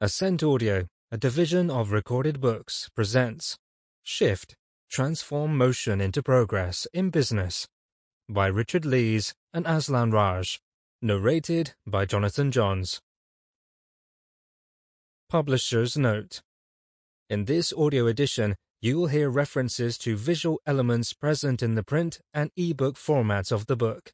Ascent Audio, a division of Recorded Books, presents Shift, Transform Motion into Progress in Business by Richard Lees and Aslan Raj. Narrated by Jonathan Johns. Publisher's Note: in this audio edition, you will hear references to visual elements present in the print and e-book formats of the book.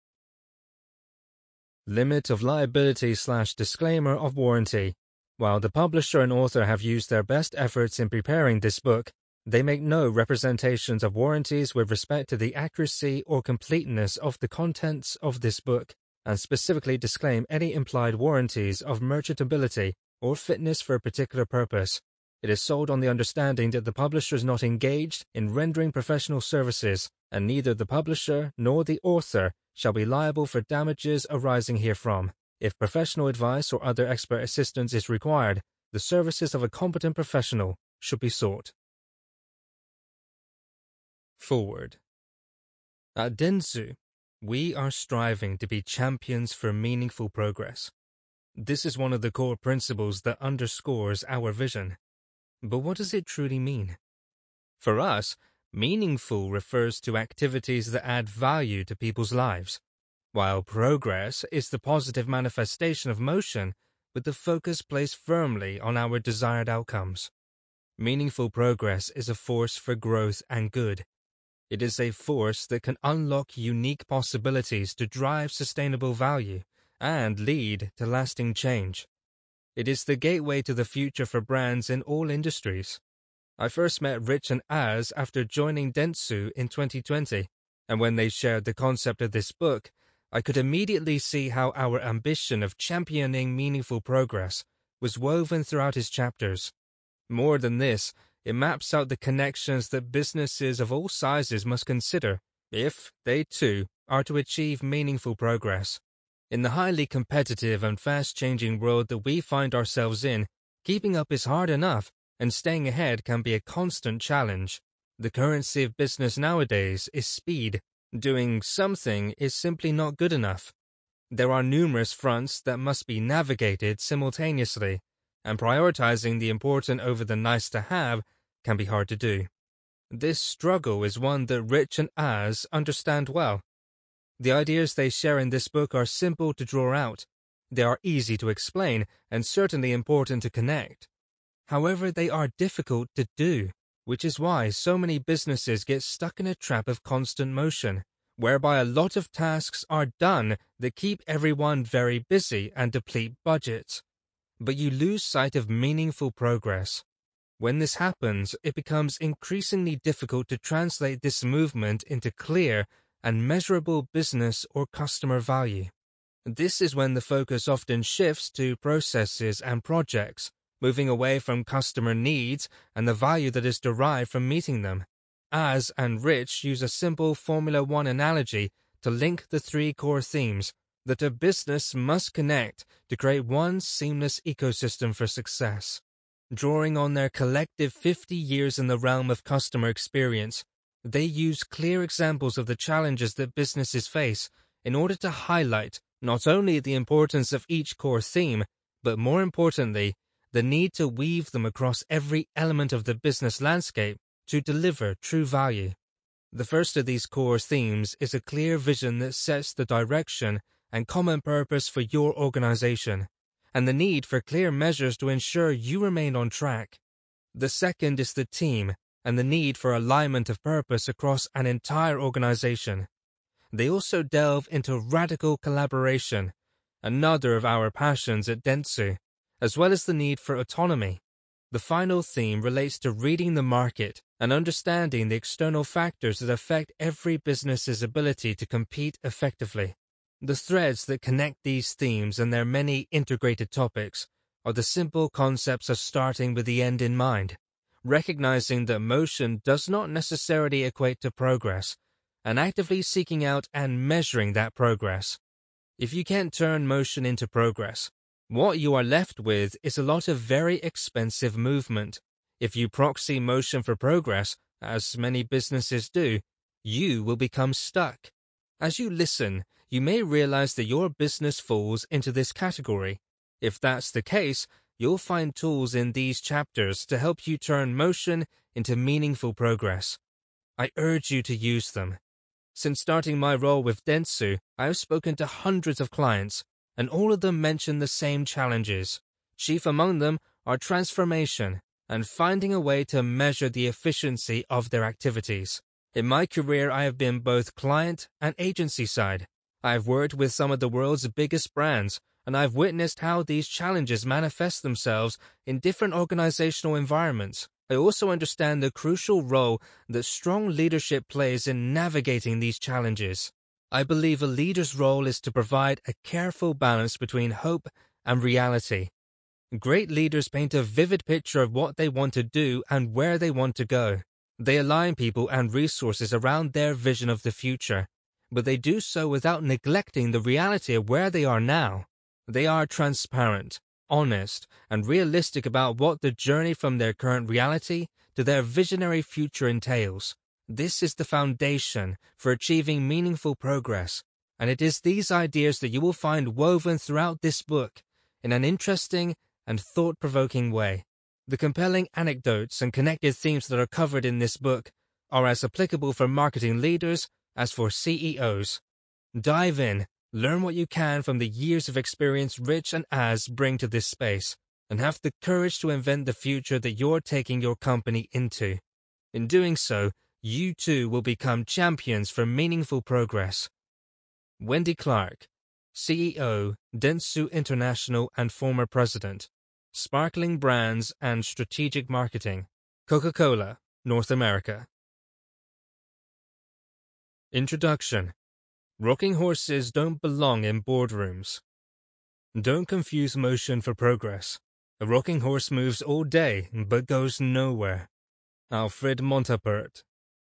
Limit of liability/disclaimer of warranty. While the publisher and author have used their best efforts in preparing this book, they make no representations of warranties with respect to the accuracy or completeness of the contents of this book, and specifically disclaim any implied warranties of merchantability or fitness for a particular purpose. It is sold on the understanding that the publisher is not engaged in rendering professional services, and neither the publisher nor the author shall be liable for damages arising herefrom. If professional advice or other expert assistance is required, the services of a competent professional should be sought. Forward. At Dentsu, we are striving to be champions for meaningful progress. This is one of the core principles that underscores our vision. But what does it truly mean? For us, meaningful refers to activities that add value to people's lives, while progress is the positive manifestation of motion with the focus placed firmly on our desired outcomes. Meaningful progress is a force for growth and good. It is a force that can unlock unique possibilities to drive sustainable value and lead to lasting change. It is the gateway to the future for brands in all industries. I first met Rich and Az after joining Dentsu in 2020, and when they shared the concept of this book, I could immediately see how our ambition of championing meaningful progress was woven throughout his chapters. More than this, it maps out the connections that businesses of all sizes must consider if they, too, are to achieve meaningful progress. In the highly competitive and fast-changing world that we find ourselves in, keeping up is hard enough, and staying ahead can be a constant challenge. The currency of business nowadays is speed. Doing something is simply not good enough. There are numerous fronts that must be navigated simultaneously, and prioritizing the important over the nice-to-have can be hard to do. This struggle is one that Rich and Az understand well. The ideas they share in this book are simple to draw out. They are easy to explain and certainly important to connect. However, they are difficult to do, which is why so many businesses get stuck in a trap of constant motion, whereby a lot of tasks are done that keep everyone very busy and deplete budgets. But you lose sight of meaningful progress. When this happens, it becomes increasingly difficult to translate this movement into clear and measurable business or customer value. This is when the focus often shifts to processes and projects, moving away from customer needs and the value that is derived from meeting them. Az and Rich use a simple Formula One analogy to link the three core themes that a business must connect to create one seamless ecosystem for success. Drawing on their collective 50 years in the realm of customer experience, they use clear examples of the challenges that businesses face in order to highlight not only the importance of each core theme, but more importantly, the need to weave them across every element of the business landscape to deliver true value. The first of these core themes is a clear vision that sets the direction and common purpose for your organization, and the need for clear measures to ensure you remain on track. The second is the team and the need for alignment of purpose across an entire organization. They also delve into radical collaboration, another of our passions at Dentsu, as well as the need for autonomy. The final theme relates to reading the market and understanding the external factors that affect every business's ability to compete effectively. The threads that connect these themes and their many integrated topics are the simple concepts of starting with the end in mind, recognizing that motion does not necessarily equate to progress, and actively seeking out and measuring that progress. If you can't turn motion into progress, what you are left with is a lot of very expensive movement. If you proxy motion for progress, as many businesses do, you will become stuck. As you listen, you may realize that your business falls into this category. If that's the case, you'll find tools in these chapters to help you turn motion into meaningful progress. I urge you to use them. Since starting my role with Dentsu, I have spoken to hundreds of clients, and all of them mention the same challenges. Chief among them are transformation and finding a way to measure the efficiency of their activities. In my career, I have been both client and agency side. I have worked with some of the world's biggest brands, and I've witnessed how these challenges manifest themselves in different organizational environments. I also understand the crucial role that strong leadership plays in navigating these challenges. I believe a leader's role is to provide a careful balance between hope and reality. Great leaders paint a vivid picture of what they want to do and where they want to go. They align people and resources around their vision of the future, but they do so without neglecting the reality of where they are now. They are transparent, honest, and realistic about what the journey from their current reality to their visionary future entails. This is the foundation for achieving meaningful progress, and it is these ideas that you will find woven throughout this book in an interesting and thought-provoking way. The compelling anecdotes and connected themes that are covered in this book are as applicable for marketing leaders as for CEOs. Dive in, learn what you can from the years of experience Rich and Az bring to this space, and have the courage to invent the future that you're taking your company into. In doing so, you too will become champions for meaningful progress. Wendy Clark, CEO, Dentsu International and former president. Sparkling Brands and Strategic Marketing, Coca-Cola, North America. Introduction. Rocking horses don't belong in boardrooms. Don't confuse motion for progress. A rocking horse moves all day but goes nowhere. Alfred Montapert.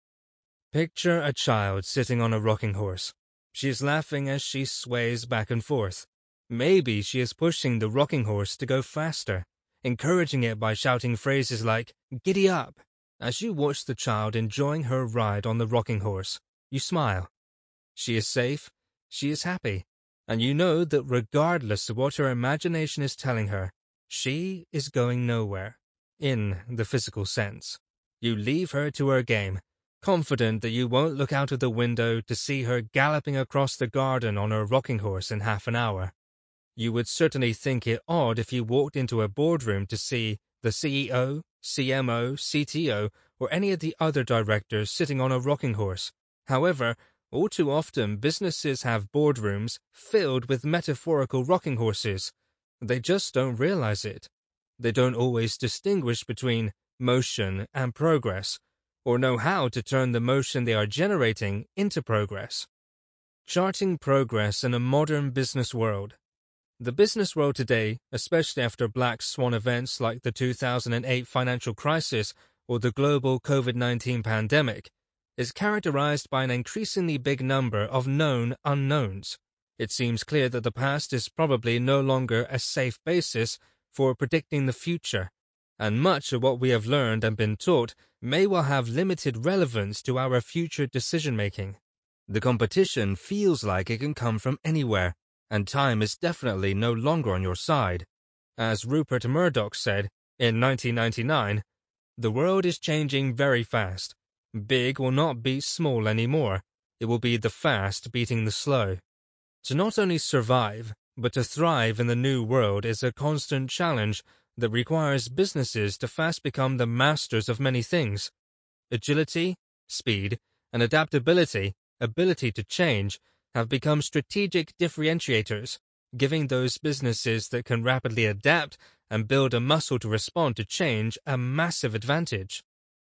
Picture a child sitting on a rocking horse. She is laughing as she sways back and forth. Maybe she is pushing the rocking horse to go faster, encouraging it by shouting phrases like, "Giddy up." As you watch the child enjoying her ride on the rocking horse, you smile. She is safe, she is happy, and you know that regardless of what her imagination is telling her, she is going nowhere, in the physical sense. You leave her to her game, confident that you won't look out of the window to see her galloping across the garden on her rocking horse in half an hour. You would certainly think it odd if you walked into a boardroom to see the CEO, CMO, CTO, or any of the other directors sitting on a rocking horse. However, all too often businesses have boardrooms filled with metaphorical rocking horses. They just don't realize it. They don't always distinguish between motion and progress, or know how to turn the motion they are generating into progress. Charting progress in a modern business world. The business world today, especially after black swan events like the 2008 financial crisis or the global COVID-19 pandemic, is characterized by an increasingly big number of known unknowns. It seems clear that the past is probably no longer a safe basis for predicting the future, and much of what we have learned and been taught may well have limited relevance to our future decision-making. The competition feels like it can come from anywhere, and time is definitely no longer on your side. As Rupert Murdoch said in 1999, "The world is changing very fast. Big will not beat small anymore. It will be the fast beating the slow." To not only survive, but to thrive in the new world is a constant challenge that requires businesses to fast become the masters of many things. Agility, speed, and adaptability, ability to change, have become strategic differentiators, giving those businesses that can rapidly adapt and build a muscle to respond to change a massive advantage.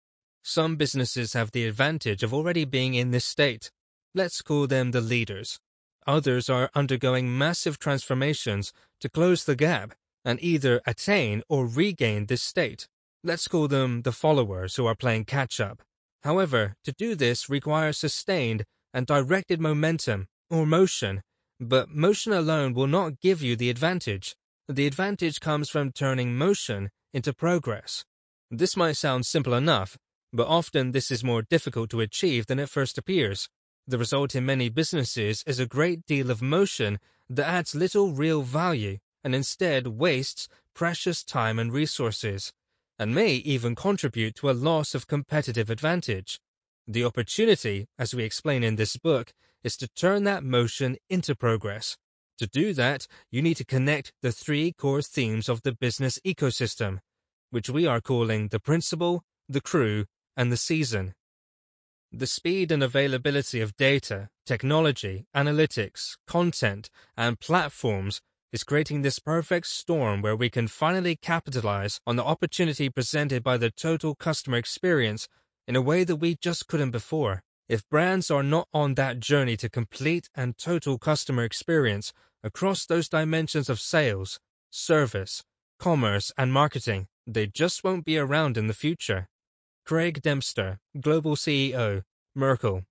Some businesses have the advantage of already being in this state. Let's call them the leaders. Others are undergoing massive transformations to close the gap and either attain or regain this state. Let's call them the followers who are playing catch-up. However, to do this requires sustained and directed momentum or motion, but motion alone will not give you the advantage. The advantage comes from turning motion into progress. This might sound simple enough, but often this is more difficult to achieve than it first appears. The result in many businesses is a great deal of motion that adds little real value and instead wastes precious time and resources, and may even contribute to a loss of competitive advantage. The opportunity, as we explain in this book, is to turn that motion into progress. To do that, you need to connect the three core themes of the business ecosystem, which we are calling the principle, the crew, and the season. The speed and availability of data, technology, analytics, content, and platforms is creating this perfect storm where we can finally capitalize on the opportunity presented by the total customer experience in a way that we just couldn't before. If brands are not on that journey to complete and total customer experience across those dimensions of sales, service, commerce, and marketing, they just won't be around in the future. Craig Dempster, Global CEO, Merkle.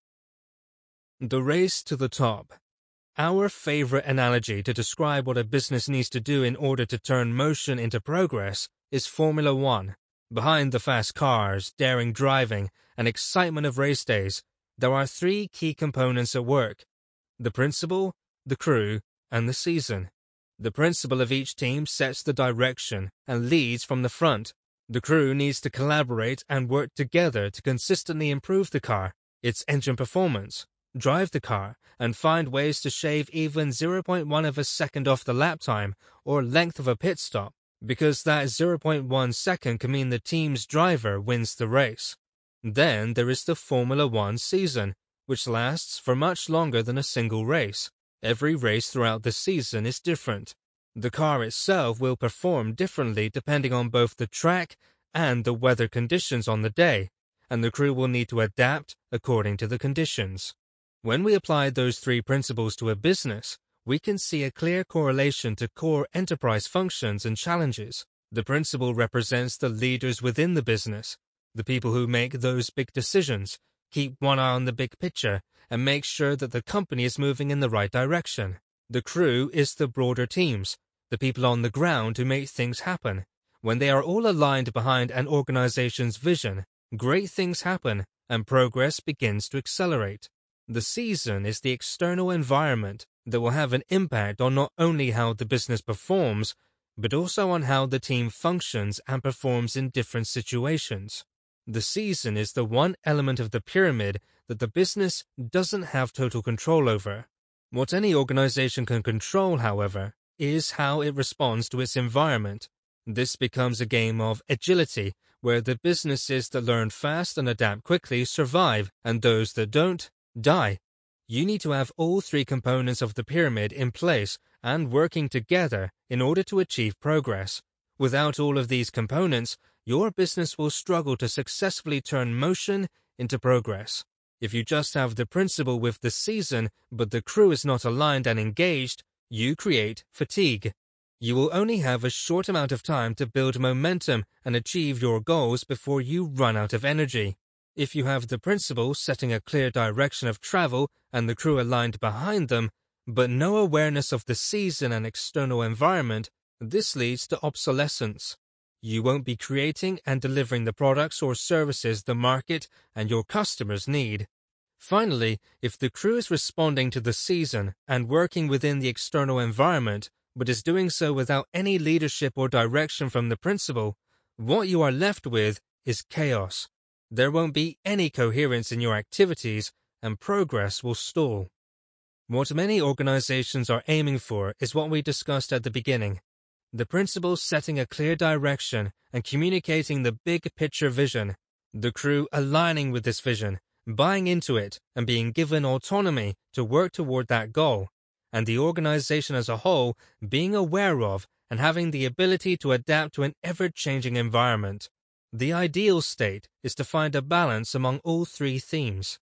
The race to the top. Our favorite analogy to describe what a business needs to do in order to turn motion into progress is Formula One. Behind the fast cars, daring driving, and excitement of race days, there are three key components at work: the principle, the crew, and the season. The principle of each team sets the direction and leads from the front. The crew needs to collaborate and work together to consistently improve the car, its engine performance, drive the car, and find ways to shave even 0.1 of a second off the lap time or length of a pit stop, because that 0.1 second can mean the team's driver wins the race. Then there is the Formula One season, which lasts for much longer than a single race. Every race throughout the season is different. The car itself will perform differently depending on both the track and the weather conditions on the day, and the crew will need to adapt according to the conditions. When we apply those three principles to a business, we can see a clear correlation to core enterprise functions and challenges. The principle represents the leaders within the business, the people who make those big decisions, keep one eye on the big picture, and make sure that the company is moving in the right direction. The crew is the broader teams, the people on the ground who make things happen. When they are all aligned behind an organization's vision, great things happen and progress begins to accelerate. The season is the external environment that will have an impact on not only how the business performs, but also on how the team functions and performs in different situations. The season is the one element of the pyramid that the business doesn't have total control over. What any organization can control, however, is how it responds to its environment. This becomes a game of agility, where the businesses that learn fast and adapt quickly survive, and those that don't, die. You need to have all three components of the pyramid in place and working together in order to achieve progress. Without all of these components, your business will struggle to successfully turn motion into progress. If you just have the principle with the season, but the crew is not aligned and engaged, you create fatigue. You will only have a short amount of time to build momentum and achieve your goals before you run out of energy. If you have the principle setting a clear direction of travel and the crew aligned behind them, but no awareness of the season and external environment, this leads to obsolescence. You won't be creating and delivering the products or services the market and your customers need. Finally, if the crew is responding to the season and working within the external environment, but is doing so without any leadership or direction from the principal, what you are left with is chaos. There won't be any coherence in your activities, and progress will stall. What many organizations are aiming for is what we discussed at the beginning. The principal setting a clear direction and communicating the big picture vision, the crew aligning with this vision, buying into it, and being given autonomy to work toward that goal, and the organization as a whole being aware of and having the ability to adapt to an ever-changing environment. The ideal state is to find a balance among all three themes.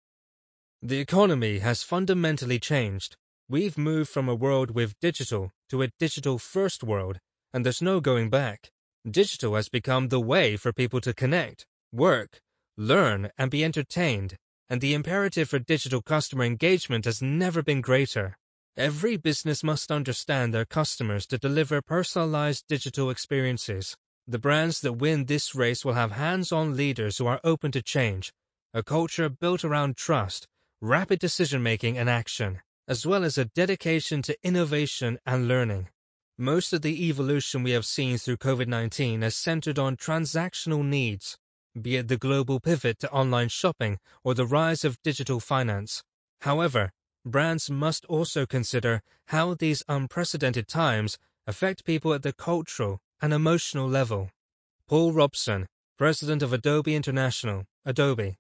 The economy has fundamentally changed. We've moved from a world with digital to a digital-first world, and there's no going back. Digital has become the way for people to connect, work, learn, and be entertained, and the imperative for digital customer engagement has never been greater. Every business must understand their customers to deliver personalized digital experiences. The brands that win this race will have hands-on leaders who are open to change, a culture built around trust, rapid decision-making and action, as well as a dedication to innovation and learning. Most of the evolution we have seen through COVID-19 has centered on transactional needs, be it the global pivot to online shopping or the rise of digital finance. However, brands must also consider how these unprecedented times affect people at the cultural and emotional level. Paul Robson, president of Adobe International, Adobe.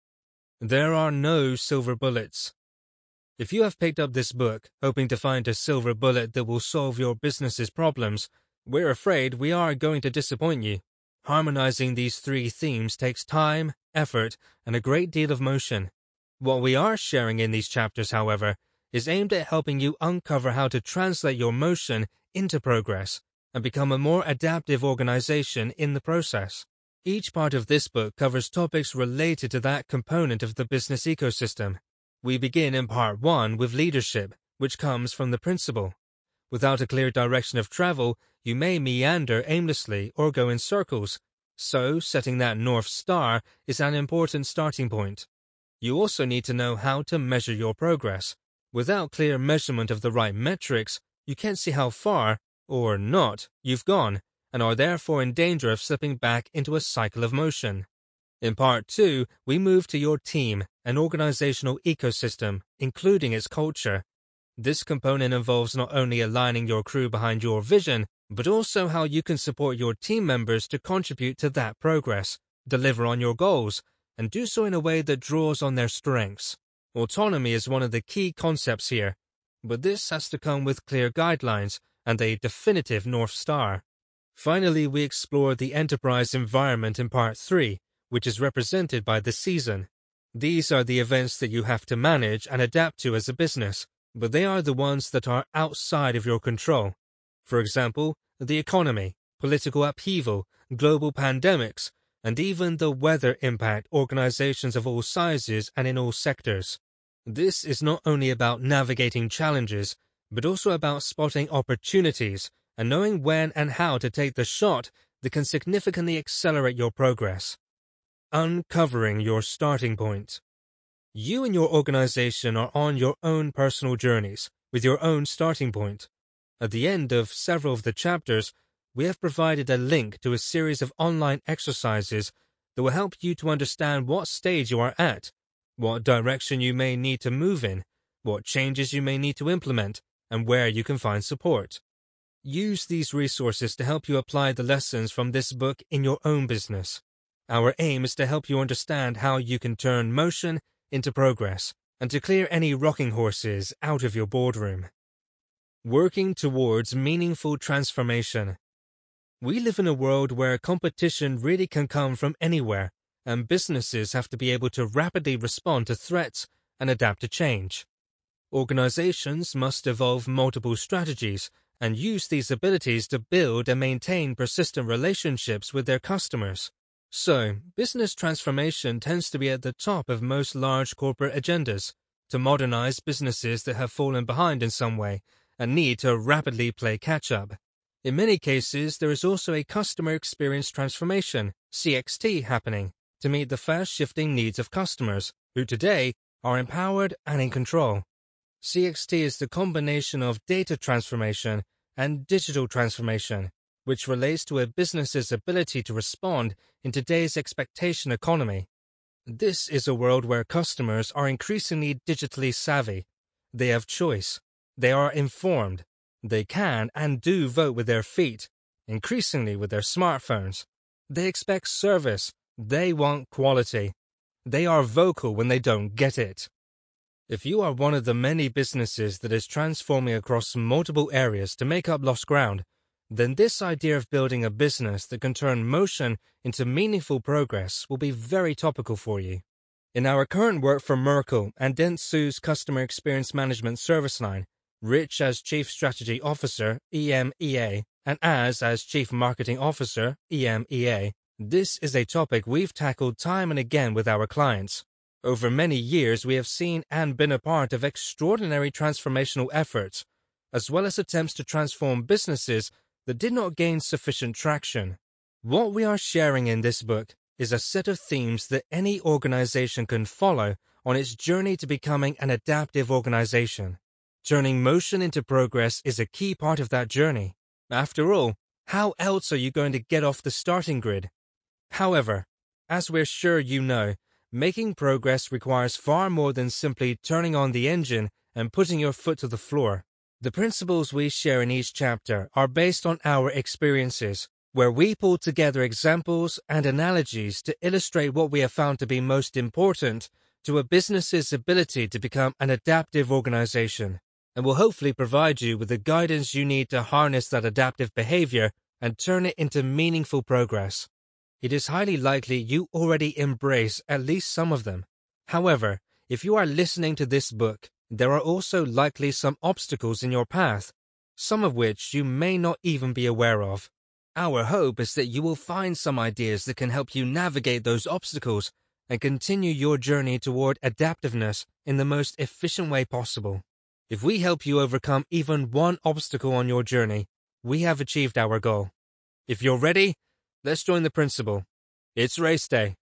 There are no silver bullets. If you have picked up this book hoping to find a silver bullet that will solve your business's problems, we're afraid we are going to disappoint you. Harmonizing these three themes takes time, effort, and a great deal of motion. What we are sharing in these chapters, however, is aimed at helping you uncover how to translate your motion into progress and become a more adaptive organization in the process. Each part of this book covers topics related to that component of the business ecosystem. We begin in part 1 with leadership, which comes from the principle. Without a clear direction of travel, you may meander aimlessly or go in circles, so setting that North Star is an important starting point. You also need to know how to measure your progress. Without clear measurement of the right metrics, you can't see how far, or not, you've gone, and are therefore in danger of slipping back into a cycle of motion. In part 2, we move to your team, an organizational ecosystem, including its culture. This component involves not only aligning your crew behind your vision, but also how you can support your team members to contribute to that progress, deliver on your goals, and do so in a way that draws on their strengths. Autonomy is one of the key concepts here, but this has to come with clear guidelines and a definitive North Star. Finally, we explore the enterprise environment in part 3, which is represented by the season. These are the events that you have to manage and adapt to as a business, but they are the ones that are outside of your control. For example, the economy, political upheaval, global pandemics, and even the weather impact organizations of all sizes and in all sectors. This is not only about navigating challenges, but also about spotting opportunities and knowing when and how to take the shot that can significantly accelerate your progress. Uncovering your starting point. You and your organization are on your own personal journeys, with your own starting point. At the end of several of the chapters, we have provided a link to a series of online exercises that will help you to understand what stage you are at, what direction you may need to move in, what changes you may need to implement, and where you can find support. Use these resources to help you apply the lessons from this book in your own business. Our aim is to help you understand how you can turn motion into progress and to clear any rocking horses out of your boardroom. Working towards meaningful transformation. We live in a world where competition really can come from anywhere, and businesses have to be able to rapidly respond to threats and adapt to change. Organizations must evolve multiple strategies and use these abilities to build and maintain persistent relationships with their customers. So, business transformation tends to be at the top of most large corporate agendas, to modernize businesses that have fallen behind in some way and need to rapidly play catch-up. In many cases, there is also a customer experience transformation, CXT, happening to meet the fast-shifting needs of customers, who today are empowered and in control. CXT is the combination of data transformation and digital transformation, which relates to a business's ability to respond in today's expectation economy. This is a world where customers are increasingly digitally savvy. They have choice. They are informed. They can and do vote with their feet, increasingly with their smartphones. They expect service. They want quality. They are vocal when they don't get it. If you are one of the many businesses that is transforming across multiple areas to make up lost ground, then this idea of building a business that can turn motion into meaningful progress will be very topical for you. In our current work for Merkle and Dentsu's Customer Experience Management service line, Rich as Chief Strategy Officer, EMEA, and as Chief Marketing Officer, EMEA, this is a topic we've tackled time and again with our clients. Over many years, we have seen and been a part of extraordinary transformational efforts, as well as attempts to transform businesses that did not gain sufficient traction. What we are sharing in this book is a set of themes that any organization can follow on its journey to becoming an adaptive organization. Turning motion into progress is a key part of that journey. After all, how else are you going to get off the starting grid? However, as we're sure you know, making progress requires far more than simply turning on the engine and putting your foot to the floor. The principles we share in each chapter are based on our experiences, where we pull together examples and analogies to illustrate what we have found to be most important to a business's ability to become an adaptive organization, and will hopefully provide you with the guidance you need to harness that adaptive behavior and turn it into meaningful progress. It is highly likely you already embrace at least some of them. However, if you are listening to this book, there are also likely some obstacles in your path, some of which you may not even be aware of. Our hope is that you will find some ideas that can help you navigate those obstacles and continue your journey toward adaptiveness in the most efficient way possible. If we help you overcome even one obstacle on your journey, we have achieved our goal. If you're ready, let's join the principle. It's race day.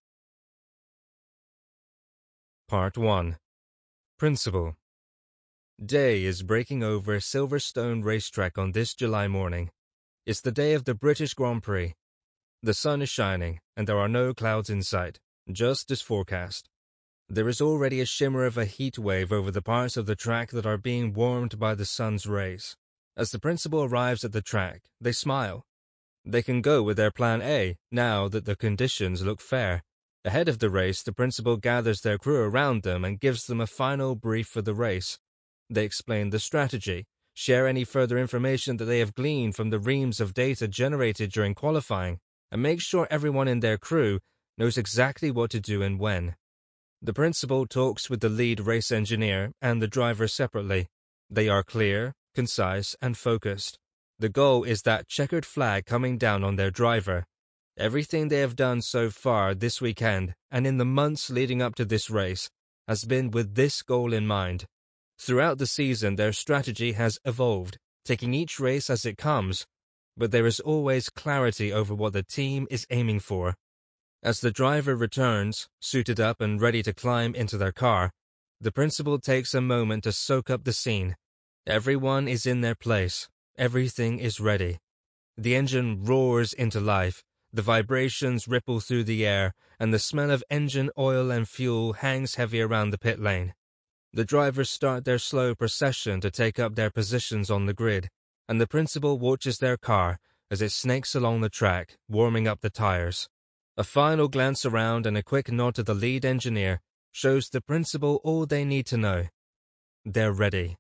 Part 1. Principle. Day is breaking over Silverstone racetrack on this July morning. It's the day of the British Grand Prix. The sun is shining, and there are no clouds in sight, just as forecast. There is already a shimmer of a heat wave over the parts of the track that are being warmed by the sun's rays. As the principal arrives at the track, they smile. They can go with their plan A now that the conditions look fair. Ahead of the race, the principal gathers their crew around them and gives them a final brief for the race. They explain the strategy, share any further information that they have gleaned from the reams of data generated during qualifying, and make sure everyone in their crew knows exactly what to do and when. The principal talks with the lead race engineer and the driver separately. They are clear, concise, and focused. The goal is that checkered flag coming down on their driver. Everything they have done so far this weekend and in the months leading up to this race has been with this goal in mind. Throughout the season, their strategy has evolved, taking each race as it comes, but there is always clarity over what the team is aiming for. As the driver returns, suited up and ready to climb into their car, the principal takes a moment to soak up the scene. Everyone is in their place. Everything is ready. The engine roars into life, the vibrations ripple through the air, and the smell of engine oil and fuel hangs heavy around the pit lane. The drivers start their slow procession to take up their positions on the grid, and the principal watches their car as it snakes along the track, warming up the tires. A final glance around and a quick nod to the lead engineer shows the principal all they need to know. They're ready.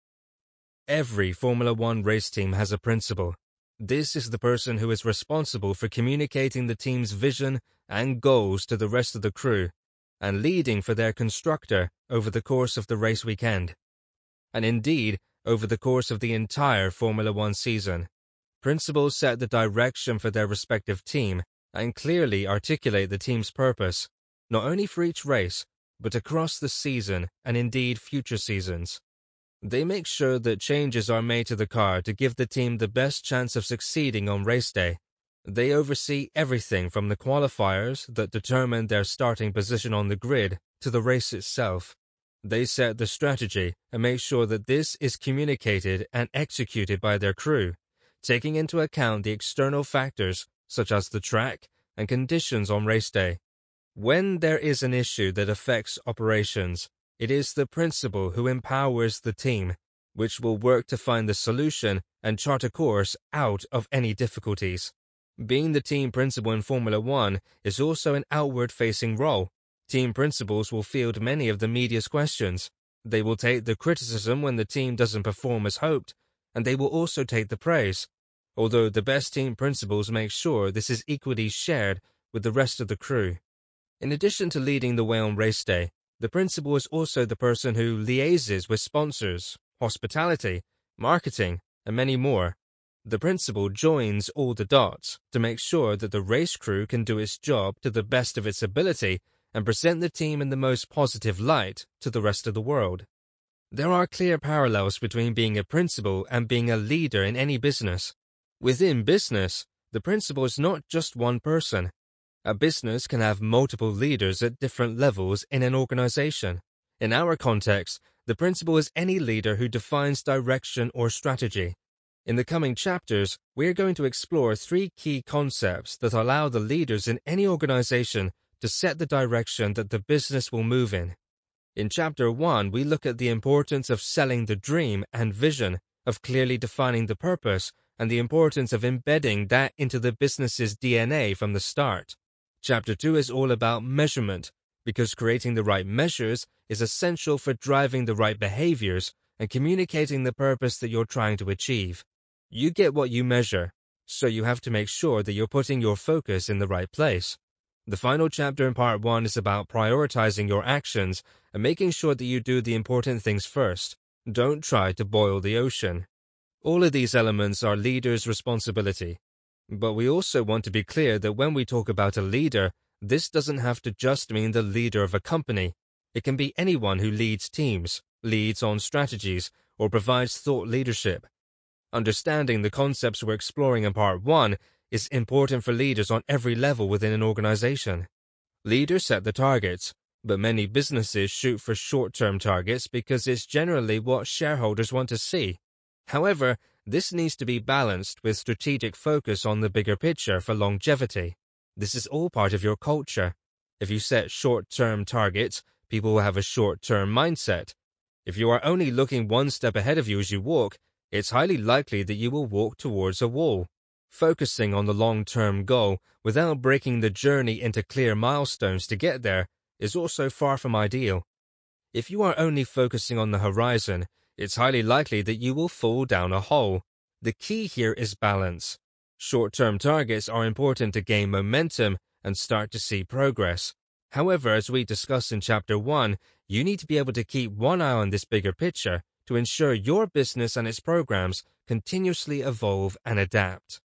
Every Formula One race team has a principal. This is the person who is responsible for communicating the team's vision and goals to the rest of the crew, and leading for their constructor over the course of the race weekend. And indeed, over the course of the entire Formula One season. Principals set the direction for their respective team and clearly articulate the team's purpose, not only for each race, but across the season and indeed future seasons. They make sure that changes are made to the car to give the team the best chance of succeeding on race day. They oversee everything from the qualifiers that determine their starting position on the grid to the race itself. They set the strategy and make sure that this is communicated and executed by their crew, taking into account the external factors such as the track and conditions on race day. When there is an issue that affects operations, it is the principal who empowers the team, which will work to find the solution and chart a course out of any difficulties. Being the team principal in Formula One is also an outward-facing role. Team principals will field many of the media's questions. They will take the criticism when the team doesn't perform as hoped, and they will also take the praise, although the best team principals make sure this is equally shared with the rest of the crew. In addition to leading the way on race day, the principal is also the person who liaises with sponsors, hospitality, marketing, and many more. The principal joins all the dots to make sure that the race crew can do its job to the best of its ability and present the team in the most positive light to the rest of the world. There are clear parallels between being a principal and being a leader in any business. Within business, the principal is not just one person. A business can have multiple leaders at different levels in an organization. In our context, the principal is any leader who defines direction or strategy. In the coming chapters, we're going to explore 3 key concepts that allow the leaders in any organization to set the direction that the business will move in. In Chapter 1, we look at the importance of selling the dream and vision, of clearly defining the purpose, and the importance of embedding that into the business's DNA from the start. Chapter 2 is all about measurement, because creating the right measures is essential for driving the right behaviors and communicating the purpose that you're trying to achieve. You get what you measure, so you have to make sure that you're putting your focus in the right place. The final chapter in Part 1 is about prioritizing your actions and making sure that you do the important things first. Don't try to boil the ocean. All of these elements are leaders' responsibility. But we also want to be clear that when we talk about a leader, this doesn't have to just mean the leader of a company. It can be anyone who leads teams, leads on strategies, or provides thought leadership. Understanding the concepts we're exploring in Part 1 is important for leaders on every level within an organization. Leaders set the targets, but many businesses shoot for short-term targets because it's generally what shareholders want to see. However, this needs to be balanced with strategic focus on the bigger picture for longevity. This is all part of your culture. If you set short-term targets, people will have a short-term mindset. If you are only looking one step ahead of you as you walk, it's highly likely that you will walk towards a wall. Focusing on the long-term goal without breaking the journey into clear milestones to get there is also far from ideal. If you are only focusing on the horizon, it's highly likely that you will fall down a hole. The key here is balance. Short-term targets are important to gain momentum and start to see progress. However, as we discussed in Chapter 1, you need to be able to keep one eye on this bigger picture to ensure your business and its programs continuously evolve and adapt.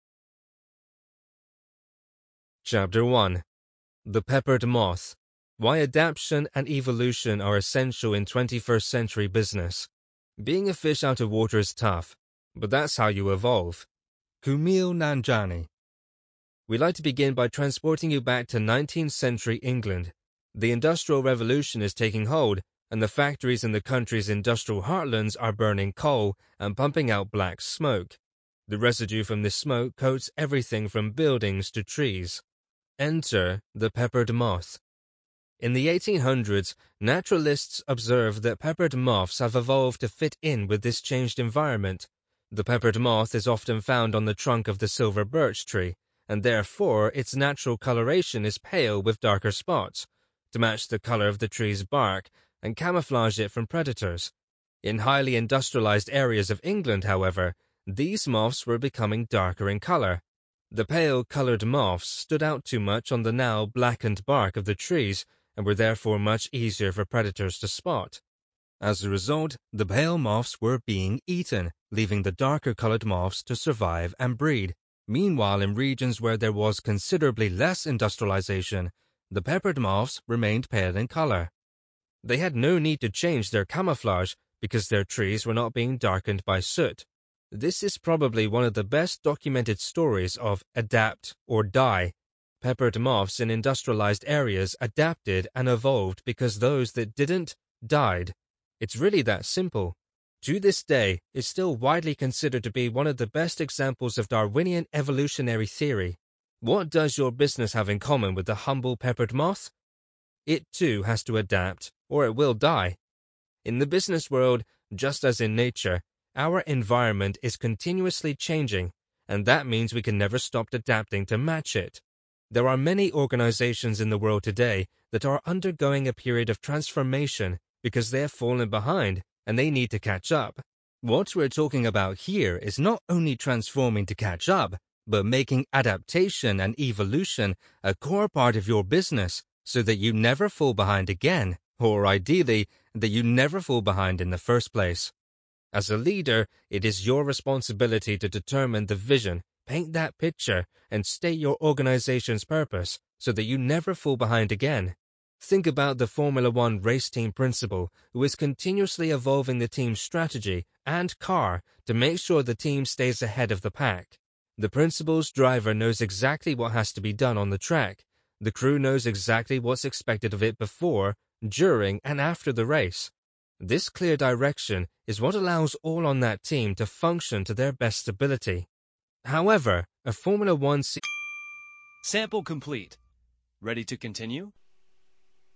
Chapter 1. The Peppered Moth. Why adaptation and evolution are essential in 21st century business. Being a fish out of water is tough, but that's how you evolve. Kumail Nanjiani. We'd like to begin by transporting you back to 19th century England. The Industrial Revolution is taking hold, and the factories in the country's industrial heartlands are burning coal and pumping out black smoke. The residue from this smoke coats everything from buildings to trees. Enter the peppered moth. In the 1800s, naturalists observed that peppered moths have evolved to fit in with this changed environment. The peppered moth is often found on the trunk of the silver birch tree, and therefore its natural coloration is pale with darker spots, to match the color of the tree's bark and camouflage it from predators. In highly industrialized areas of England, however, these moths were becoming darker in color. The pale-colored moths stood out too much on the now blackened bark of the trees and were therefore much easier for predators to spot. As a result, the pale moths were being eaten, leaving the darker-colored moths to survive and breed. Meanwhile, in regions where there was considerably less industrialization, the peppered moths remained pale in color. They had no need to change their camouflage because their trees were not being darkened by soot. This is probably one of the best documented stories of adapt or die. Peppered moths in industrialized areas adapted and evolved because those that didn't died. It's really that simple. To this day, it's still widely considered to be one of the best examples of Darwinian evolutionary theory. What does your business have in common with the humble peppered moth? It too has to adapt, or it will die. In the business world, just as in nature, our environment is continuously changing, and that means we can never stop adapting to match it. There are many organizations in the world today that are undergoing a period of transformation because they have fallen behind and they need to catch up. What we're talking about here is not only transforming to catch up, but making adaptation and evolution a core part of your business so that you never fall behind again, or ideally, that you never fall behind in the first place. As a leader, it is your responsibility to determine the vision, paint that picture, and state your organization's purpose so that you never fall behind again. Think about the Formula One race team principal who is continuously evolving the team's strategy and car to make sure the team stays ahead of the pack. The principal's driver knows exactly what has to be done on the track. The crew knows exactly what's expected of it before, during, and after the race. This clear direction is what allows all on that team to function to their best ability. However, a Formula One Sample complete. Ready to continue?